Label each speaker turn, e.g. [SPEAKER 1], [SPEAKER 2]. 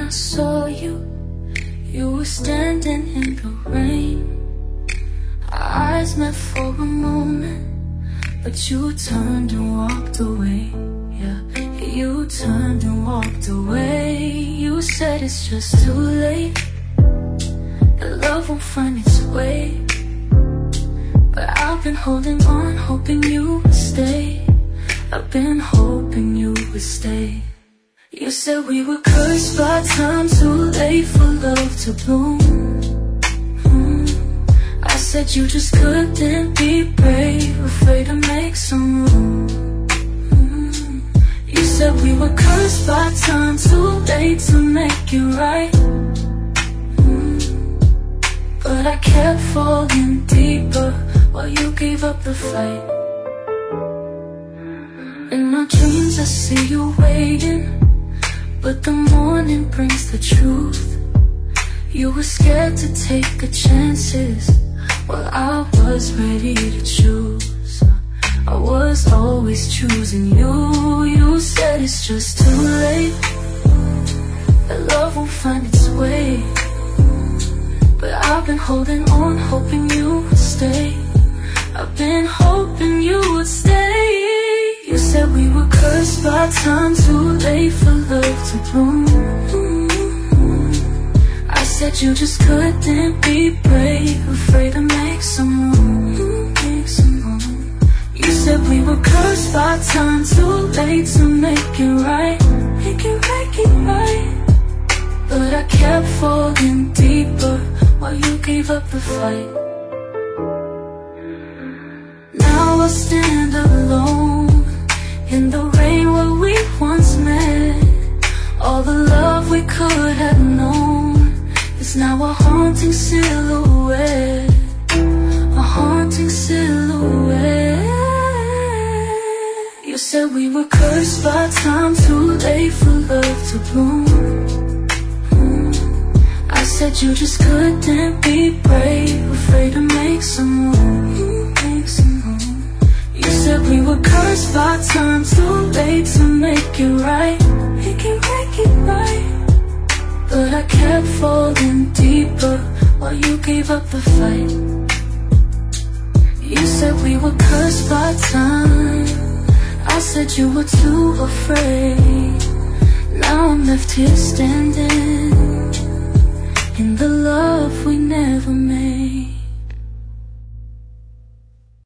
[SPEAKER 1] I saw you, you were standing in the rain. Our eyes met for a moment, but you turned and walked away. Yeah, you turned and walked away. You said it's just too late, that love won't find its way. But I've been holding on, hoping you would stay. I've been hoping you would stay. You said we were cursed by time, too late for love to bloom. I said you just couldn't be brave, afraid to make some room. You said we were cursed by time, too late to make it right. But I kept falling deeper while you gave up the fight. In my dreams I see you waiting, but the morning brings the truth. You were scared to take the chances, while I was ready to choose. I was always choosing you. You said it's just too late, that love won't find its way. But I've been holding on, hoping you would stay. I've been hoping you would stay. You said we were cursed by time, too late for love to bloom. I said you just couldn't be brave, afraid to make some room. You said we were cursed by time, too late to make it right. Make it right. But I kept falling deeper while you gave up the fight. Now I stand alone in the rain where we once met. All the love we could have known is now a haunting silhouette. A haunting silhouette. You said we were cursed by time, too late for love to bloom. I said you just couldn't be brave, afraid to make some room. You said we were cursed by time, too late to make it right. Make it right. But I kept falling deeper while you gave up the fight. You said we were cursed by time, I said you were too afraid. Now I'm left here standing.